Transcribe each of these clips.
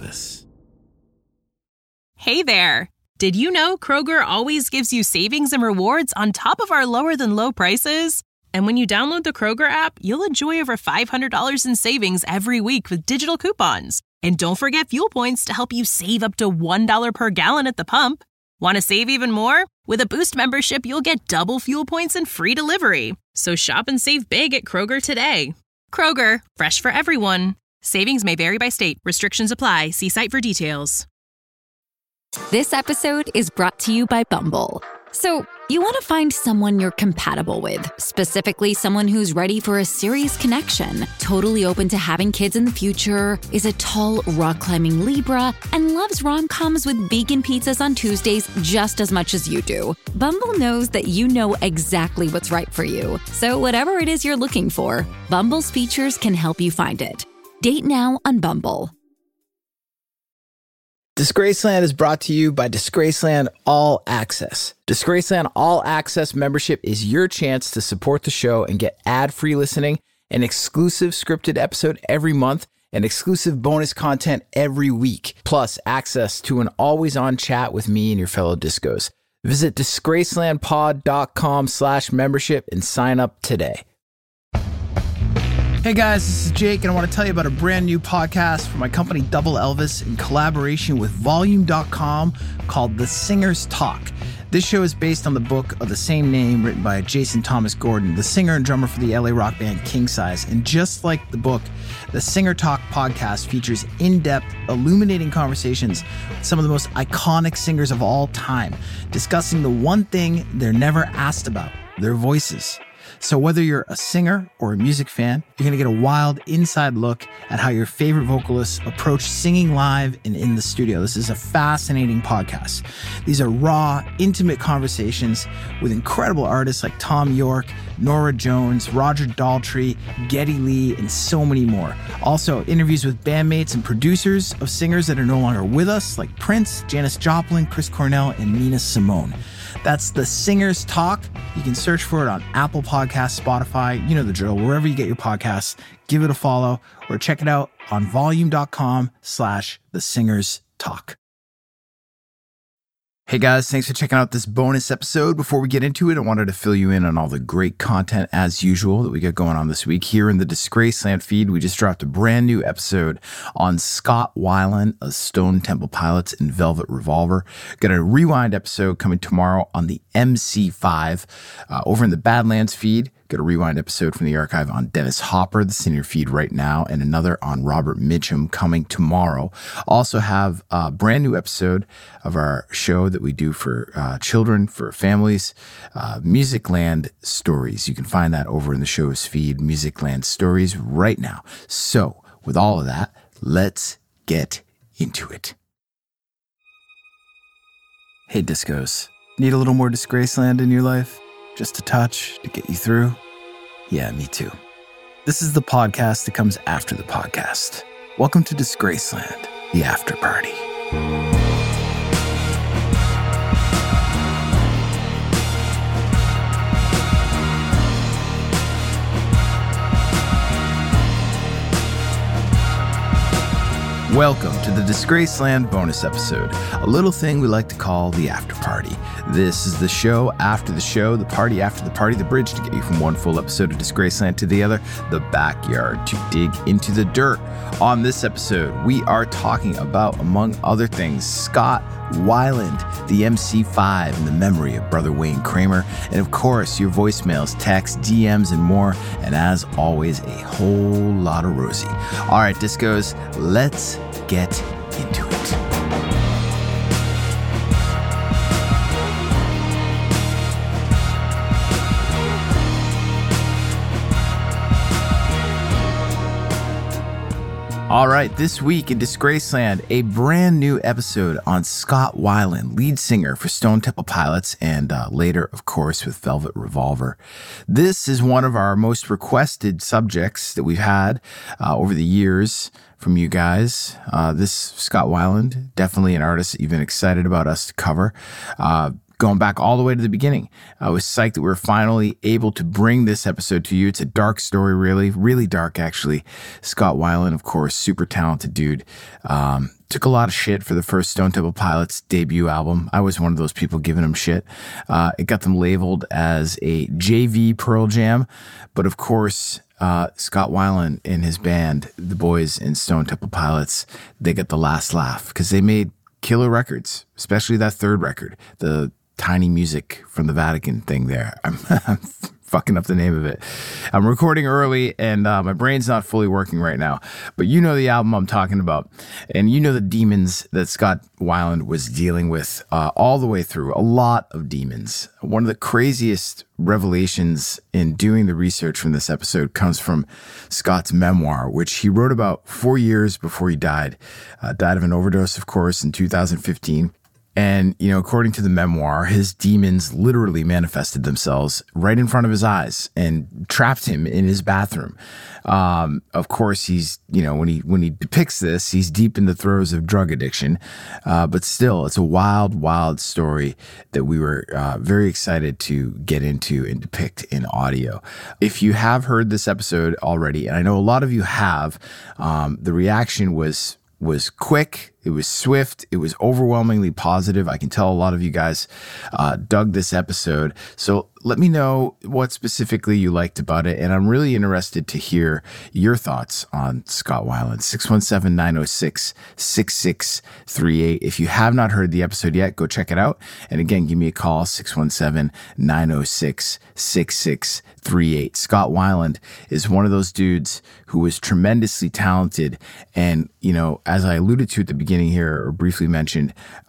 Elvis. Hey there! Did you know Kroger always gives you savings and rewards on top of our lower-than-low prices? And when you download the Kroger app, you'll enjoy over $500 in savings every week with digital coupons. And don't forget fuel points to help you save up to $1 per gallon at the pump. Want to save even more? With a Boost membership, you'll get double fuel points and free delivery. So shop and save big at Kroger today. Kroger, fresh for everyone. Savings may vary by state. Restrictions apply. See site for details. This episode is brought to you by Bumble. So, you want to find someone you're compatible with, specifically someone who's ready for a serious connection, totally open to having kids in the future, is a tall, rock-climbing Libra, and loves rom-coms with vegan pizzas on Tuesdays just as much as you do. Bumble knows that you know exactly what's right for you. So whatever it is you're looking for, Bumble's features can help you find it. Date now on Bumble. Disgraceland is brought to you by Disgraceland All Access. Disgraceland All Access membership is your chance to support the show and get ad-free listening, an exclusive scripted episode every month, and exclusive bonus content every week, plus access to an always-on chat with me and your fellow discos. Visit disgracelandpod.com/membership and sign up today. Hey guys, this is Jake, and I want to tell you about a brand new podcast from my company Double Elvis in collaboration with Volume.com called The Singer's Talk. This show is based on the book of the same name written by Jason Thomas Gordon, the singer and drummer for the LA rock band King Size. And just like the book, the Singer Talk podcast features in-depth, illuminating conversations with some of the most iconic singers of all time, discussing the one thing they're never asked about, their voices. So whether you're a singer or a music fan, you're going to get a wild inside look at how your favorite vocalists approach singing live and in the studio. This is a fascinating podcast. These are raw, intimate conversations with incredible artists like Tom York, Norah Jones, Roger Daltrey, Geddy Lee, and so many more. Also, interviews with bandmates and producers of singers that are no longer with us, like Prince, Janis Joplin, Chris Cornell, and Nina Simone. That's The Singer's Talk. You can search for it on Apple Podcasts, Spotify, you know the drill, wherever you get your podcasts. Give it a follow or check it out on volume.com/The Singer's Talk. Hey guys, thanks for checking out this bonus episode. Before we get into it, I wanted to fill you in on all the great content as usual that we got going on this week. Here in the Disgraceland feed, we just dropped a brand new episode on Scott Weiland of Stone Temple Pilots and Velvet Revolver. Got a rewind episode coming tomorrow on the MC5. Over in the Badlands feed, got a rewind episode from the archive on Dennis Hopper, that's in your feed right now, and another on Robert Mitchum coming tomorrow. Also have a brand new episode of our show that we do for children, for families, Musicland Stories. You can find that over in the show's feed, Musicland Stories, right now. So, with all of that, let's get into it. Hey, discos. Need a little more Disgraceland in your life? Just a touch to get you through? Yeah, me too. This is the podcast that comes after the podcast. Welcome to Disgraceland, the after party. Welcome to the Disgraceland bonus episode, a little thing we like to call the after party. This is the show after the show, the party after the party, the bridge to get you from one full episode of Disgraceland to the other, the backyard to dig into the dirt. On this episode, we are talking about, among other things, Scott Weiland, the MC5 in the memory of Brother Wayne Kramer, and of course, your voicemails, texts, DMs, and more, and as always, a whole lot of Rosie. All right, discos, let's get into it. All right, this week in Disgraceland, a brand new episode on Scott Weiland, lead singer for Stone Temple Pilots, and later, of course, with Velvet Revolver. This is one of our most requested subjects that we've had over the years from you guys. This Scott Weiland, definitely an artist that you've been excited about us to cover. Going back all the way to the beginning. I was psyched that we were finally able to bring this episode to you. It's a dark story, really dark, actually. Scott Weiland, of course, super talented dude. took a lot of shit for the first Stone Temple Pilots debut album. I was one of those people giving them shit. It got them labeled as a JV Pearl Jam, but of course, Scott Weiland and his band, the boys in Stone Temple Pilots, they got the last laugh because they made killer records, especially that third record, the Tiny Music from the Vatican thing there. I'm fucking up the name of it. I'm recording early and my brain's not fully working right now, but you know the album I'm talking about, and you know the demons that Scott Weiland was dealing with all the way through. A lot of demons. One of the craziest revelations in doing the research from this episode comes from Scott's memoir, which he wrote about 4 years before he died. Died of an overdose, of course, in 2015. And, you know, according to the memoir, his demons literally manifested themselves right in front of his eyes and trapped him in his bathroom. Of course, he's, you know, when he depicts this, he's deep in the throes of drug addiction. But still, it's a wild, wild story that we were very excited to get into and depict in audio. If you have heard this episode already, and I know a lot of you have, the reaction was quick, it was swift, it was overwhelmingly positive. I can tell a lot of you guys dug this episode. So let me know what specifically you liked about it. And I'm really interested to hear your thoughts on Scott Weiland. 617-906-6638. If you have not heard the episode yet, go check it out. And again, give me a call, 617-906-6638. Scott Weiland is one of those dudes who was tremendously talented. And, you know, as I alluded to at the beginning here, or briefly mentioned,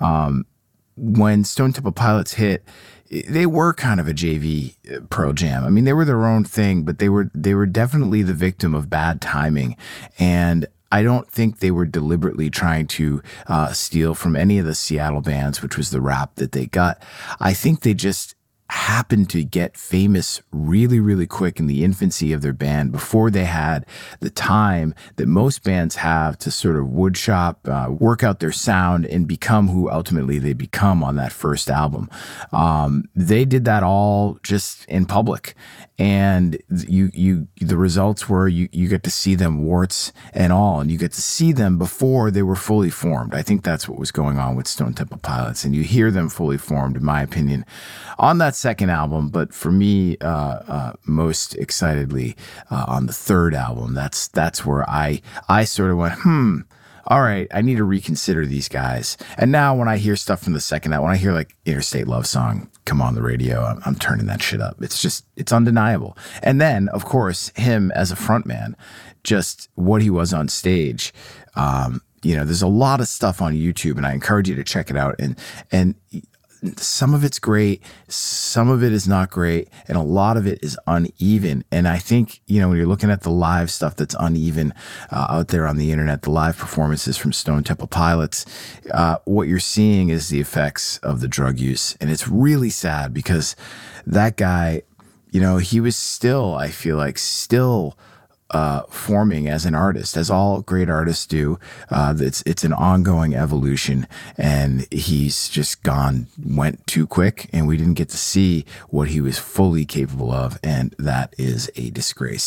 when Stone Temple Pilots hit, they were kind of a JV Pearl Jam. I mean, they were their own thing, but they were definitely the victim of bad timing. And I don't think they were deliberately trying to steal from any of the Seattle bands, which was the rap that they got. I think they just happened to get famous really, really quick in the infancy of their band before they had the time that most bands have to sort of woodshop, work out their sound and become who ultimately they become on that first album. They did that all just in public. And the results were you get to see them warts and all, and you get to see them before they were fully formed. I think that's what was going on with Stone Temple Pilots, and you hear them fully formed, in my opinion, on that second album. But for me, most excitedly, on the third album, that's where I sort of went, all right, I need to reconsider these guys. And now when I hear stuff from the second album, when I hear like Interstate Love Song come on the radio, I'm turning that shit up. It's undeniable. And then, of course, him as a frontman, just what he was on stage. You know, there's a lot of stuff on YouTube, and I encourage you to check it out. And some of it's great, some of it is not great, and a lot of it is uneven. And I think, you know, when you're looking at the live stuff that's uneven out there on the internet, the live performances from Stone Temple Pilots, what you're seeing is the effects of the drug use. And it's really sad because that guy, you know, he was still, I feel like, forming as an artist, as all great artists do. It's an ongoing evolution, and he's just went too quick, and we didn't get to see what he was fully capable of, and that is a disgrace.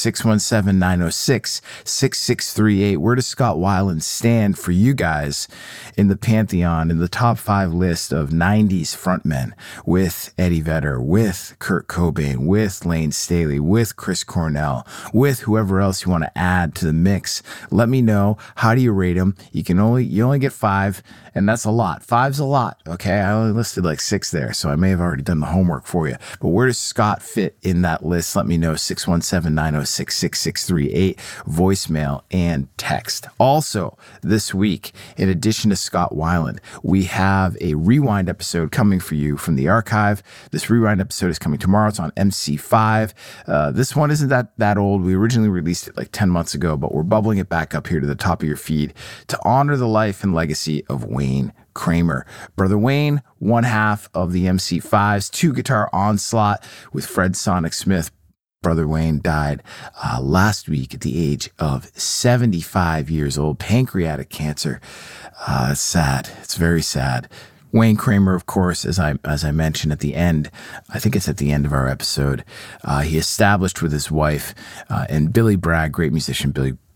617-906-6638. Where does Scott Weiland stand for you guys in the pantheon, in the top 5 list of 90s frontmen, with Eddie Vedder, with Kurt Cobain, with Lane Staley, with Chris Cornell, with whoever else you want to add to the mix? Let me know. How do you rate them? You only get 5, and that's a lot. 5's a lot. Okay, I only listed like 6 there, so I may have already done the homework for you. But where does Scott fit in that list? Let me know. 617-906-6638, voicemail and text. Also, this week, in addition to Scott Weiland, we have a rewind episode coming for you from the archive. This rewind episode is coming tomorrow. It's on MC5. This one isn't that old. We originally released it like 10 months ago, but we're bubbling it back up here to the top of your feed to honor the life and legacy of Wayne Kramer. Brother Wayne, one half of the MC5's 2-guitar onslaught with Fred Sonic Smith. Brother Wayne died last week at the age of 75 years old, pancreatic cancer. It's sad. It's very sad. Wayne Kramer, of course, as I mentioned at the end, I think it's at the end of our episode, he established with his wife and Billy Bragg, great musician Billy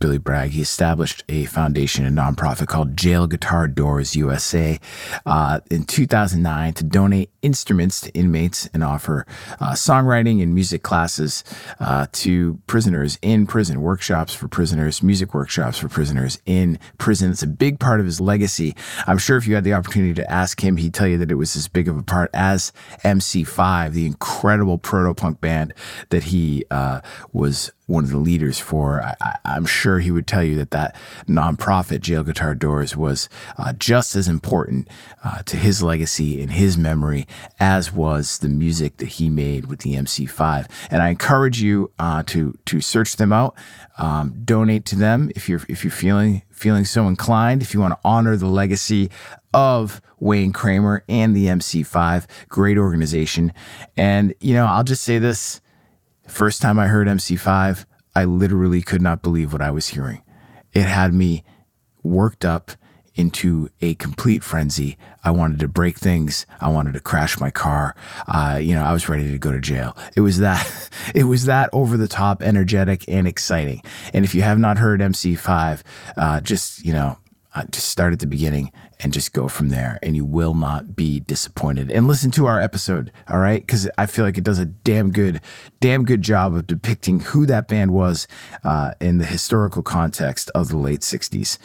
Billy Bragg. He established a foundation, a nonprofit called Jail Guitar Doors USA in 2009 to donate instruments to inmates and offer songwriting and music classes to prisoners in prison, workshops for prisoners, music workshops for prisoners in prison. It's a big part of his legacy. I'm sure if you had the opportunity to ask him, he'd tell you that it was as big of a part as MC5, the incredible proto-punk band that he was one of the leaders for. I'm sure he would tell you that that nonprofit, Jail Guitar Doors, was just as important to his legacy and his memory as was the music that he made with the MC5. And I encourage you to search them out, donate to them if you're feeling so inclined. If you want to honor the legacy of Wayne Kramer and the MC5, great organization. And I'll just say this. First time I heard MC5, I literally could not believe what I was hearing. It had me worked up into a complete frenzy. I wanted to break things. I wanted to crash my car. I was ready to go to jail. It was that over the top, energetic, and exciting. And if you have not heard MC5, just start at the beginning and just go from there, and you will not be disappointed. And listen to our episode, all right? Because I feel like it does a damn good job of depicting who that band was in the historical context of the late 60s.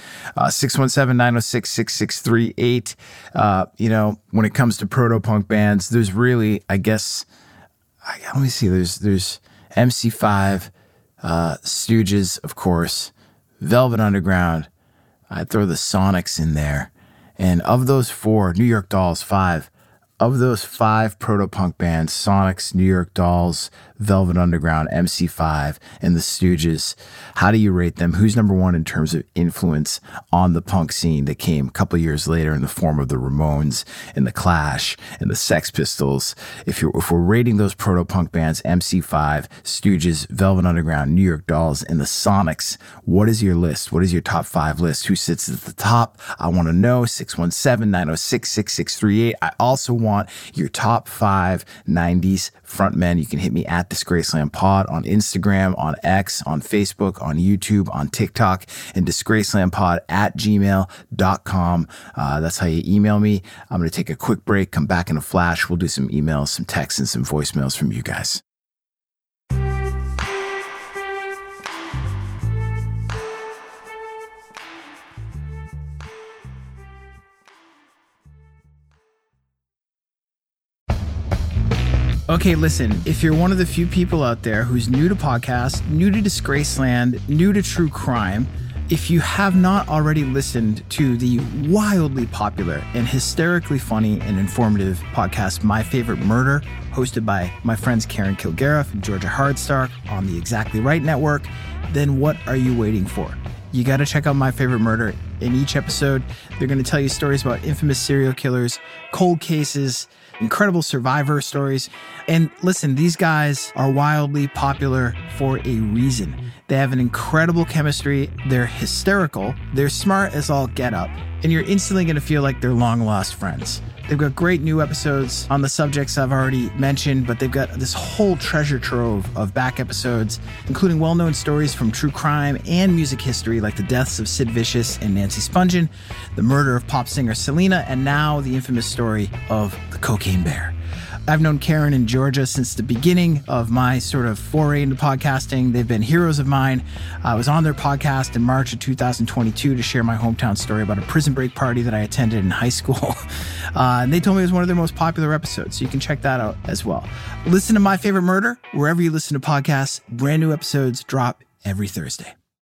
617-906-6638. When it comes to proto-punk bands, there's really, I guess, let me see, there's MC5, Stooges, of course, Velvet Underground. I'd throw the Sonics in there. And of those four, New York Dolls, 5. Of those 5 proto-punk bands, Sonics, New York Dolls, Velvet Underground, MC5, and the Stooges, how do you rate them? Who's number one in terms of influence on the punk scene that came a couple years later in the form of the Ramones and the Clash and the Sex Pistols? If we're rating those proto-punk bands, MC5, Stooges, Velvet Underground, New York Dolls, and the Sonics, what is your list? What is your top 5 list? Who sits at the top? I want to know. 617-906-6638. I also want your top 5 90s frontmen. You can hit me at Disgraceland Pod on Instagram, on X, on Facebook, on YouTube, on TikTok, and disgracelandpod@gmail.com. That's how you email me. I'm going to take a quick break, come back in a flash. We'll do some emails, some texts, and some voicemails from you guys. Okay, listen, if you're one of the few people out there who's new to podcasts, new to Disgraceland, new to true crime, if you have not already listened to the wildly popular and hysterically funny and informative podcast, My Favorite Murder, hosted by my friends Karen Kilgariff and Georgia Hardstark on the Exactly Right Network, then what are you waiting for? You got to check out My Favorite Murder. In each episode, they're going to tell you stories about infamous serial killers, cold cases, incredible survivor stories. And listen, these guys are wildly popular for a reason. They have an incredible chemistry. They're hysterical. They're smart as all get up. And you're instantly going to feel like they're long lost friends. They've got great new episodes on the subjects I've already mentioned, but they've got this whole treasure trove of back episodes, including well-known stories from true crime and music history, like the deaths of Sid Vicious and Nancy Spungen, the murder of pop singer Selena, and now the infamous story of the Cocaine Bear. I've known Karen and Georgia since the beginning of my sort of foray into podcasting. They've been heroes of mine. I was on their podcast in March of 2022 to share my hometown story about a prison break party that I attended in high school. And they told me it was one of their most popular episodes, so you can check that out as well. Listen to My Favorite Murder wherever you listen to podcasts. Brand new episodes drop every Thursday.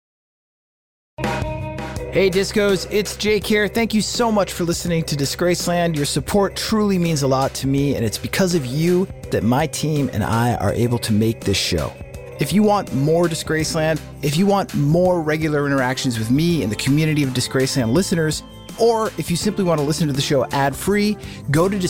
Hey Discos, it's Jake here. Thank you so much for listening to Disgraceland. Your support truly means a lot to me, and it's because of you that my team and I are able to make this show. If you want more Disgraceland, if you want more regular interactions with me and the community of Disgraceland listeners, or if you simply want to listen to the show ad-free, go to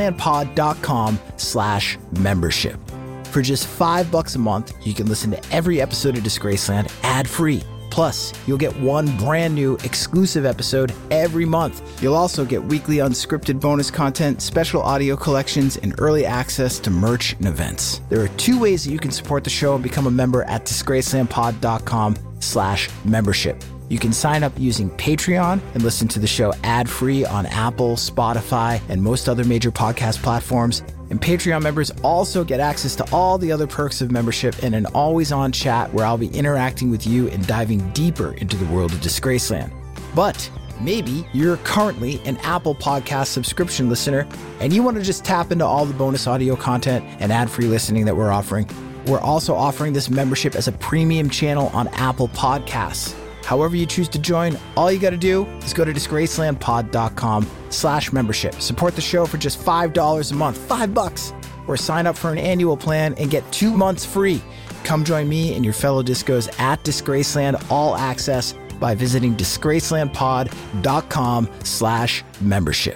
disgracelandpod.com/membership. For just $5 a month, you can listen to every episode of Disgraceland ad-free. Plus, you'll get one brand new exclusive episode every month. You'll also get weekly unscripted bonus content, special audio collections, and early access to merch and events. There are 2 ways that you can support the show and become a member at disgracelandpod.com. patreon.com/membership. You can sign up using Patreon and listen to the show ad-free on Apple, Spotify, and most other major podcast platforms. And Patreon members also get access to all the other perks of membership and an always-on chat where I'll be interacting with you and diving deeper into the world of Disgraceland. But maybe you're currently an Apple Podcast subscription listener and you want to just tap into all the bonus audio content and ad-free listening that we're offering. We're also offering this membership as a premium channel on Apple Podcasts. However you choose to join, all you got to do is go to disgracelandpod.com/membership. Support the show for just $5 a month, $5, or sign up for an annual plan and get 2 months free. Come join me and your fellow discos at Disgraceland All Access by visiting disgracelandpod.com/membership.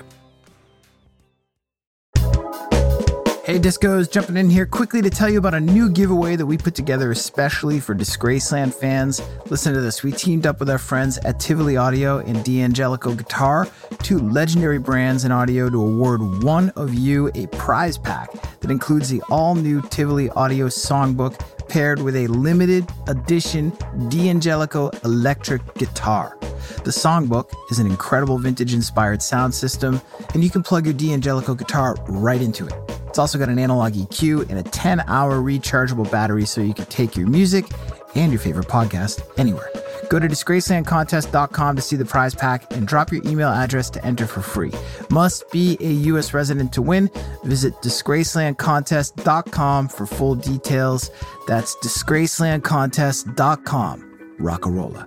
Hey Discos, jumping in here quickly to tell you about a new giveaway that we put together especially for Disgraceland fans. Listen to this. We teamed up with our friends at Tivoli Audio and D'Angelico Guitar, two legendary brands in audio, to award one of you a prize pack that includes the all-new Tivoli Audio songbook paired with a limited edition D'Angelico electric guitar. The songbook is an incredible vintage-inspired sound system, and you can plug your D'Angelico guitar right into it. It's also got an analog EQ and a 10-hour rechargeable battery so you can take your music and your favorite podcast anywhere. Go to disgracelandcontest.com to see the prize pack and drop your email address to enter for free. Must be a U.S. resident to win. Visit disgracelandcontest.com for full details. That's disgracelandcontest.com. Rockarola.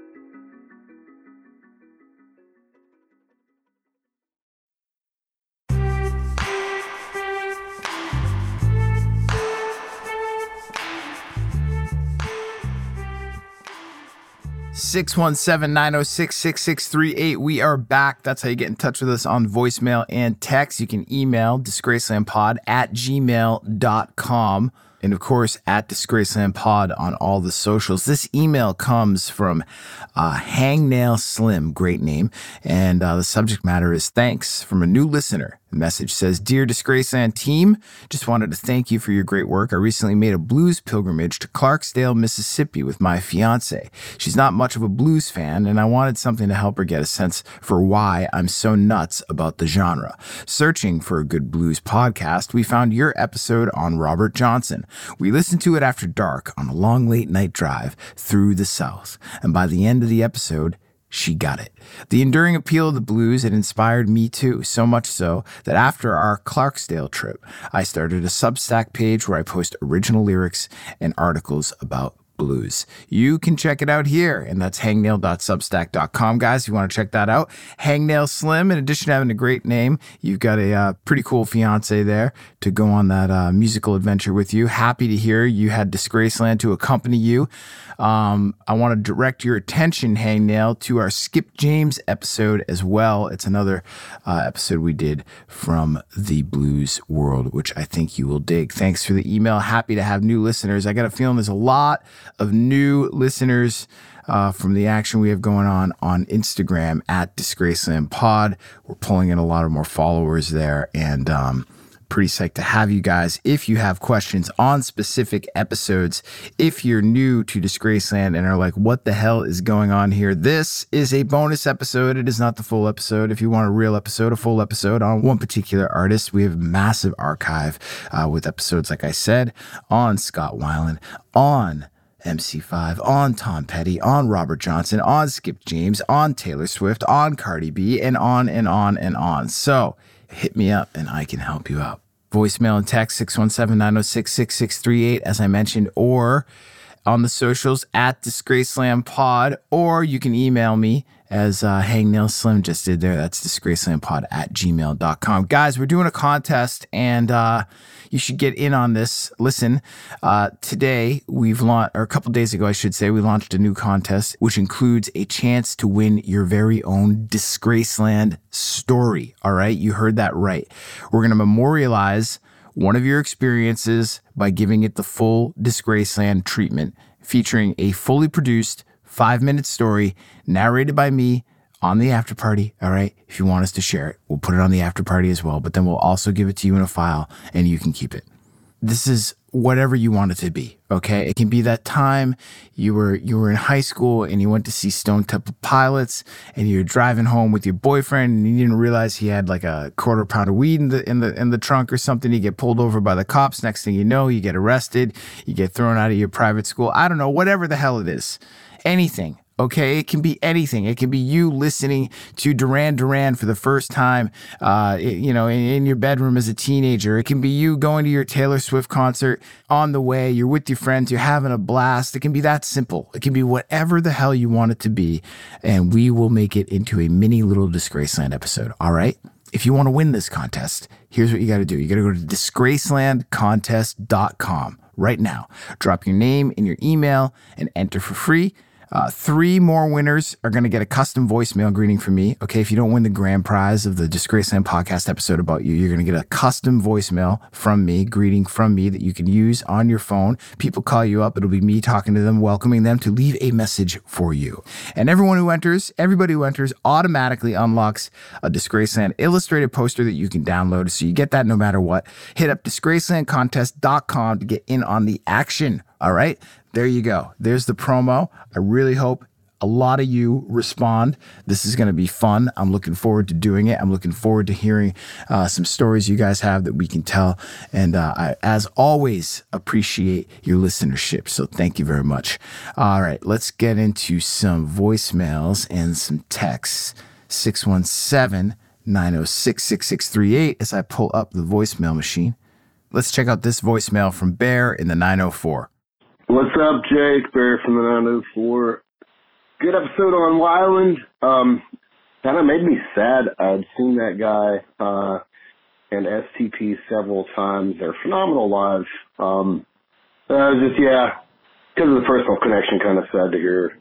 (617-906-6638). We are back. That's how you get in touch with us on voicemail and text. You can email disgracelandpod@gmail.com. And of course, at Disgraceland on all the socials. This email comes from Hangnail Slim, great name. And the subject matter is thanks from a new listener. The message says, "Dear Disgraceland team, just wanted to thank you for your great work. I recently made a blues pilgrimage to Clarksdale, Mississippi with my fiance. She's not much of a blues fan, and I wanted something to help her get a sense for why I'm so nuts about the genre. Searching for a good blues podcast, we found your episode on Robert Johnson. We listened to it after dark on a long late night drive through the South, and by the end of the episode, she got it. The enduring appeal of the blues had inspired me too, so much so that after our Clarksdale trip, I started a Substack page where I post original lyrics and articles about blues. You can check it out here, and that's hangnail.substack.com, guys. If you want to check that out. Hangnail Slim, in addition to having a great name, you've got a pretty cool fiance there to go on that musical adventure with you. Happy to hear you had Disgraceland to accompany you. I want to direct your attention, Hangnail, to our Skip James episode as well. It's another episode we did from the blues world, which I think you will dig. Thanks for the email. Happy to have new listeners. I got a feeling there's a lot of new listeners from the action we have going on Instagram at Disgraceland Pod. We're pulling in a lot of more followers there, and pretty psyched to have you guys. If you have questions on specific episodes, if you're new to Disgraceland and are like, what the hell is going on here? This is a bonus episode. It is not the full episode. If you want a real episode, a full episode on one particular artist, we have a massive archive with episodes, like I said, on Scott Weiland, on MC5, on Tom Petty, on Robert Johnson, on Skip James, on Taylor Swift, on Cardi B, and on and on and on. So hit me up and I can help you out. Voicemail and text 617-906-6638, as I mentioned, or on the socials at Disgraceland Pod, or you can email me as Hangnail Slim just did there. That's disgracelandpod@gmail.com. Guys, we're doing a contest, and you should get in on this. Listen, today we've launched, or a couple days ago, I should say, we launched a new contest, which includes a chance to win your very own Disgraceland story. All right, you heard that right. We're going to memorialize one of your experiences by giving it the full Disgraceland treatment, featuring a fully produced 5-minute story narrated by me on the after party. All right. If you want us to share it, we'll put it on the after party as well, but then we'll also give it to you in a file and you can keep it. this is whatever you want it to be, okay? It can be that time you were in high school and you went to see Stone Temple Pilots and you're driving home with your boyfriend and you didn't realize he had like a quarter pound of weed in the trunk or something. You get pulled over by the cops. Next thing you know, you get arrested. You get thrown out of your private school. I don't know, whatever the hell it is. Anything. Okay, it can be anything. It can be you listening to Duran Duran for the first time, in your bedroom as a teenager. It can be you going to your Taylor Swift concert on the way. You're with your friends. You're having a blast. It can be that simple. It can be whatever the hell you want it to be, and we will make it into a mini little Disgraceland episode. All right? If you want to win this contest, here's what you got to do. You got to go to disgracelandcontest.com right now. Drop your name and your email and enter for free. 3 more winners are going to get a custom voicemail greeting from me. Okay, if you don't win the grand prize of the Disgraceland podcast episode about you, you're going to get a custom voicemail from me, greeting from me that you can use on your phone. People call you up. It'll be me talking to them, welcoming them to leave a message for you. And everybody who enters automatically unlocks a Disgraceland illustrated poster that you can download. So you get that no matter what. Hit up disgracelandcontest.com to get in on the action. All right, there you go. There's the promo. I really hope a lot of you respond. This is going to be fun. I'm looking forward to doing it. I'm looking forward to hearing some stories you guys have that we can tell. And I, as always, appreciate your listenership. So thank you very much. All right, let's get into some voicemails and some texts. 617-906-6638 as I pull up the voicemail machine. Let's check out this voicemail from Bear in the 904. What's up, Jake? Barry from the 904. Good episode on Wyland. Kind of made me sad. I'd seen that guy and STP several times. They're phenomenal live. Because of the personal connection, kind of sad to hear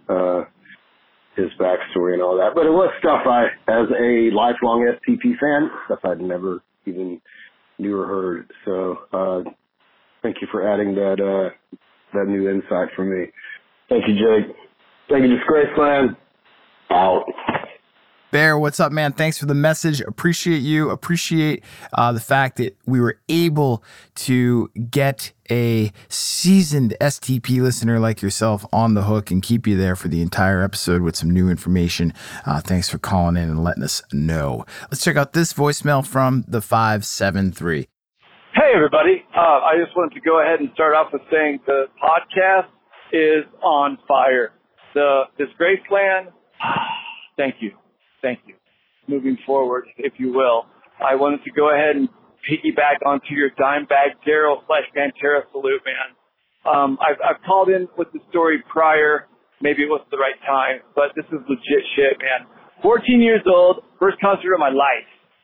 his backstory and all that. But it was stuff as a lifelong STP fan, stuff I'd never even knew or heard. So thank you for adding that new insight for me. Thank you, Jake. Thank you, Disgraceland. Out. Bear, what's up, man? Thanks for the message. Appreciate you. Appreciate the fact that we were able to get a seasoned STP listener like yourself on the hook and keep you there for the entire episode with some new information. Thanks for calling in and letting us know. Let's check out this voicemail from the 573. Hey, everybody. I just wanted to go ahead and start off with saying the podcast is on fire. The Disgraceland, thank you. Thank you. Moving forward, if you will, I wanted to go ahead and piggyback onto your Dimebag Darrell / Pantera salute, man. I've called in with the story prior. Maybe it wasn't the right time, but this is legit shit, man. 14 years old, first concert of my life.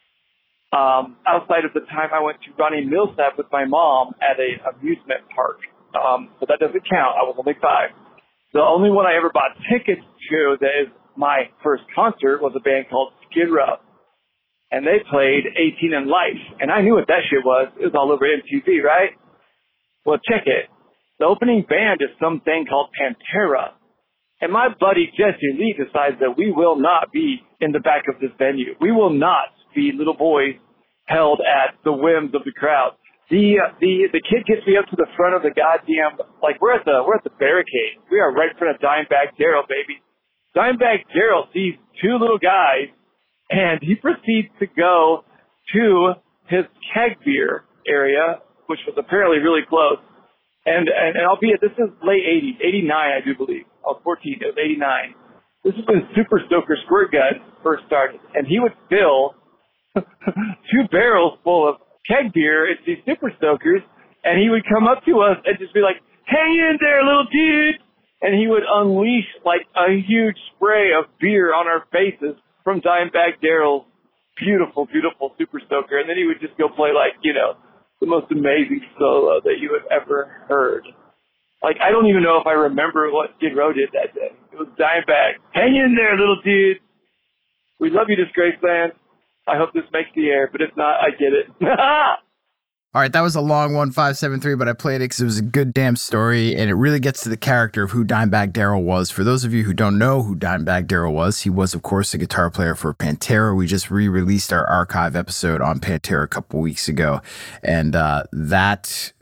Outside of the time I went to Ronnie Millsap with my mom at an amusement park. So that doesn't count. I was only 5. The only one I ever bought tickets to that is my first concert was a band called Skid Row. And they played 18 and Life. And I knew what that shit was. It was all over MTV, right? Well, check it. The opening band is something called Pantera. And my buddy Jesse Lee decides that we will not be in the back of this venue. We will not be little boys held at the whims of the crowd. The kid gets me up to the front of the goddamn, like we're at the barricade. We are right in front of Dimebag Darrell, baby. Dimebag Darrell sees 2 little guys, and he proceeds to go to his keg beer area, which was apparently really close. And albeit this is late 80s, 89, I do believe. I was 14, it was 89. This is when Super Stoker Squirt Gun first started, and he would fill 2 barrels full of keg beer into these Super Stokers, and he would come up to us and just be like, "Hang in there, little dude!" And he would unleash like a huge spray of beer on our faces from Dimebag Darrell's beautiful, beautiful Super Stoker, and then he would just go play like, the most amazing solo that you have ever heard. Like, I don't even know if I remember what Skid Row did that day. It was Dimebag. Hang in there, little dude. We love you, Disgraceland. I hope this makes the air, but if not, I get it. All right, that was a long one, 573, but I played it because it was a good damn story, and it really gets to the character of who Dimebag Darrell was. For those of you who don't know who Dimebag Darrell was, he was, of course, a guitar player for Pantera. We just re-released our archive episode on Pantera a couple weeks ago, and that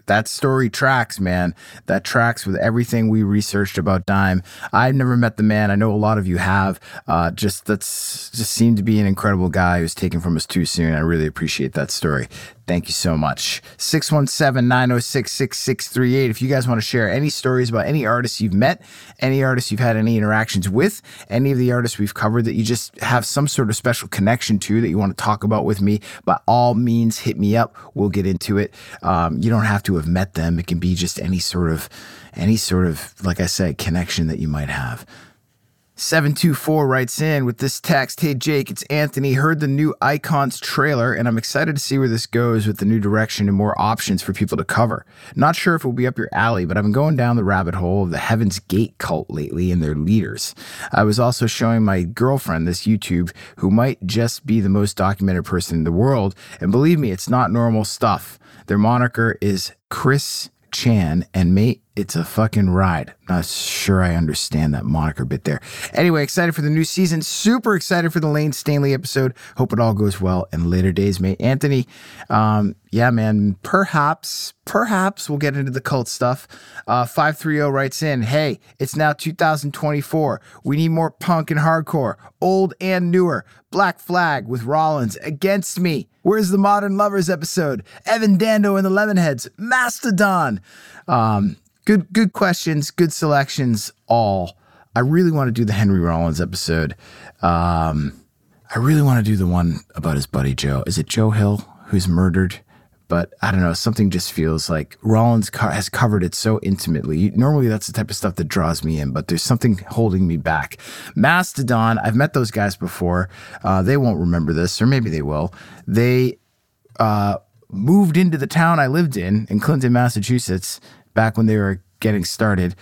That story tracks, man. That tracks with everything we researched about Dime. I've never met the man. I know a lot of you have. Just seemed to be an incredible guy who was taken from us too soon. I really appreciate that story. Thank you so much. 617-906-6638. If you guys want to share any stories about any artists you've met, any artists you've had any interactions with, any of the artists we've covered that you just have some sort of special connection to that you want to talk about with me, by all means, hit me up. We'll get into it. You don't have to have met them. It can be just any sort of, like I said, connection that you might have. 724 writes in with this text, "Hey Jake, it's Anthony. Heard the new Icons trailer and I'm excited to see where this goes with the new direction and more options for people to cover. Not sure if it will be up your alley, but I've been going down the rabbit hole of the Heaven's Gate cult lately and their leaders. I was also showing my girlfriend this YouTube who might just be the most documented person in the world, and believe me, it's not normal stuff. Their moniker is Chris Chan, and mate, it's a fucking ride." Not sure I understand that moniker bit there. Anyway, excited for the new season. Super excited for the Lane Stanley episode. Hope it all goes well in later days, mate. Anthony, yeah, man, perhaps we'll get into the cult stuff. 530 writes in, "Hey, it's now 2024. We need more punk and hardcore, old and newer. Black Flag with Rollins, Against Me. Where's the Modern Lovers episode? Evan Dando and the Lemonheads, Mastodon." Good questions, good selections, all. I really want to do the Henry Rollins episode. I really want to do the one about his buddy Joe. Is it Joe Hill who's murdered? But I don't know, something just feels like Rollins has covered it so intimately. Normally that's the type of stuff that draws me in, but there's something holding me back. Mastodon, I've met those guys before. They won't remember this, or maybe they will. They moved into the town I lived in Clinton, Massachusetts, back when they were getting started.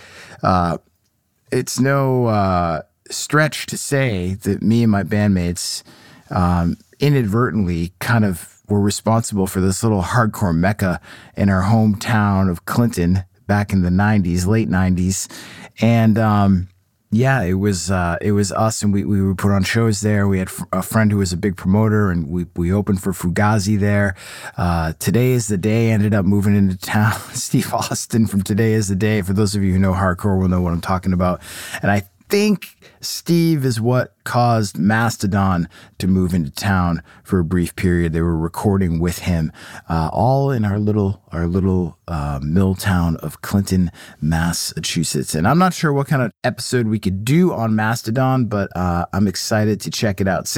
It's no stretch to say that me and my bandmates inadvertently kind of were responsible for this little hardcore mecca in our hometown of Clinton back in the 90s, late 90s. And yeah, it was us, and we would put on shows there. We had a friend who was a big promoter, and we opened for Fugazi there. Today Is the Day ended up moving into town. Steve Austin from Today Is the Day. For those of you who know hardcore will know what I'm talking about. And I think Steve is what caused Mastodon to move into town for a brief period. They were recording with him, all in our little mill town of Clinton, Massachusetts. And I'm not sure what kind of episode we could do on Mastodon, but I'm excited to check it out.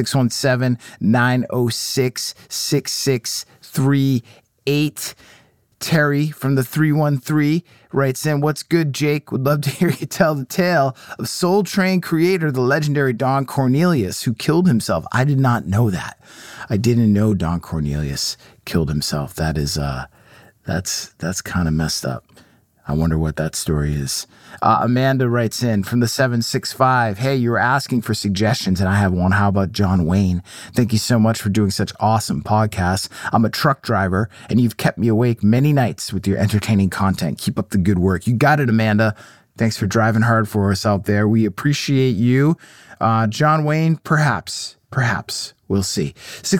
617-906-6638. Terry from the 313 writes in, "What's good, Jake? Would love to hear you tell the tale of Soul Train creator, the legendary Don Cornelius, who killed himself." I did not know that. I didn't know Don Cornelius killed himself. That is, that's kind of messed up. I wonder what that story is. Amanda writes in from the 765, "Hey, you were asking for suggestions and I have one. How about John Wayne? Thank you so much for doing such awesome podcasts. I'm a truck driver and you've kept me awake many nights with your entertaining content. Keep up the good work." You got it, Amanda. Thanks for driving hard for us out there. We appreciate you. John Wayne, perhaps. We'll see.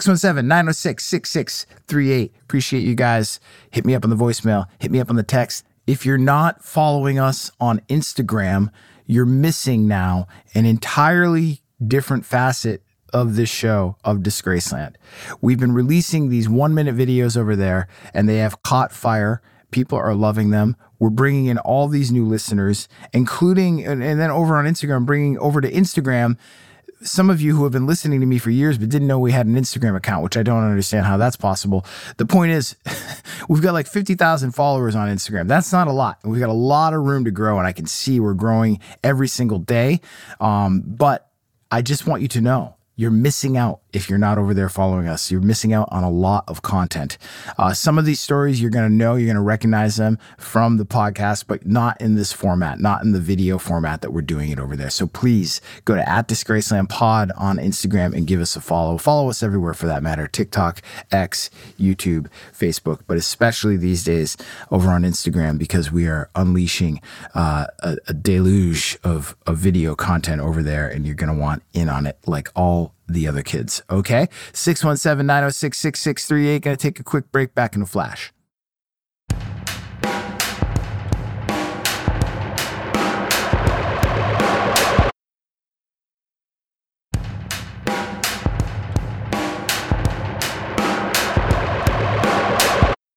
617-906-6638. Appreciate you guys. Hit me up on the voicemail. Hit me up on the text. If you're not following us on Instagram, you're missing now an entirely different facet of this show of Disgraceland. We've been releasing these 1-minute videos over there, and they have caught fire. People are loving them. We're bringing in all these new listeners, including, and then over on Instagram, bringing over to Instagram some of you who have been listening to me for years but didn't know we had an Instagram account, which I don't understand how that's possible. The point is, we've got like 50,000 followers on Instagram. That's not a lot. We've got a lot of room to grow, and I can see we're growing every single day. But I just want you to know, you're missing out if you're not over there following us. You're missing out on a lot of content. Some of these stories you're going to recognize them from the podcast, but not in this format, not in the video format that we're doing it over there. So please go to @DisgracelandPod on Instagram and give us a follow. Follow us everywhere for that matter. TikTok, X, YouTube, Facebook, but especially these days over on Instagram, because we are unleashing a deluge of video content over there, and you're going to want in on it like all the other kids. Okay? 617-906-6638. Gonna take a quick break. Back in a flash.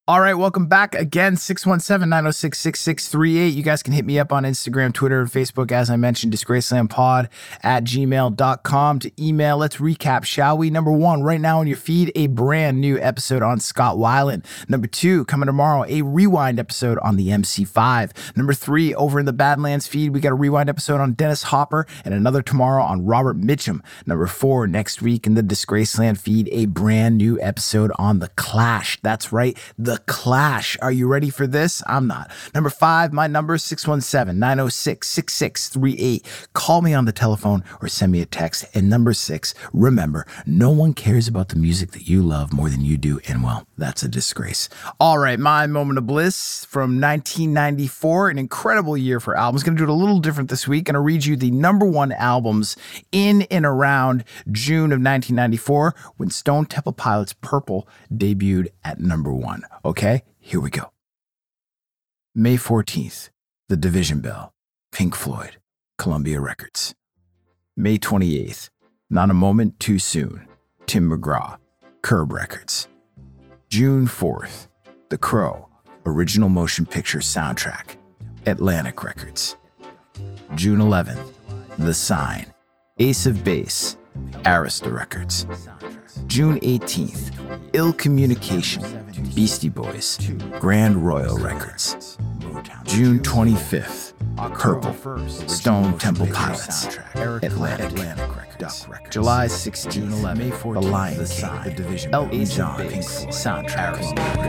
All right, welcome back again, 617-906-6638. You guys can hit me up on Instagram, Twitter, and Facebook, as I mentioned, disgracelandpod@gmail.com. To email, let's recap, shall we? Number 1, right now on your feed, a brand new episode on Scott Weiland. Number 2, coming tomorrow, a rewind episode on the MC5. Number 3, over in the Badlands feed, we got a rewind episode on Dennis Hopper and another tomorrow on Robert Mitchum. Number 4, next week in the Disgraceland feed, a brand new episode on The Clash. That's right, The Clash. Are you ready for this? I'm not. Number 5, my number is 617-906-6638. Call me on the telephone or send me a text. And number 6, remember, no one cares about the music that you love more than you do. And well, that's a disgrace. All right, my moment of bliss from 1994, an incredible year for albums. Going to do it a little different this week. Going to read you the number 1 albums in and around June of 1994 when Stone Temple Pilots' Purple debuted at number 1. Okay, here we go. May 14th, The Division Bell, Pink Floyd, Columbia Records. May 28th, Not a Moment Too Soon, Tim McGraw, Curb Records. June 4th, The Crow, Original Motion Picture Soundtrack, Atlantic Records. June 11th, The Sign, Ace of Base, Arista Records. June 18th, Ill Communication, Beastie Boys, Grand Royal Records. June 25th, Purple, Stone Temple Pilots, Atlantic Records. July 16th, The Lion King, The Division, Elton John, Soundtrack,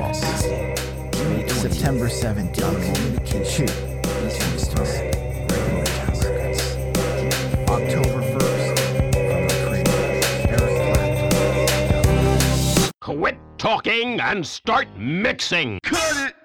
September 17th, October 1st, Quit talking and start mixing. Cut it!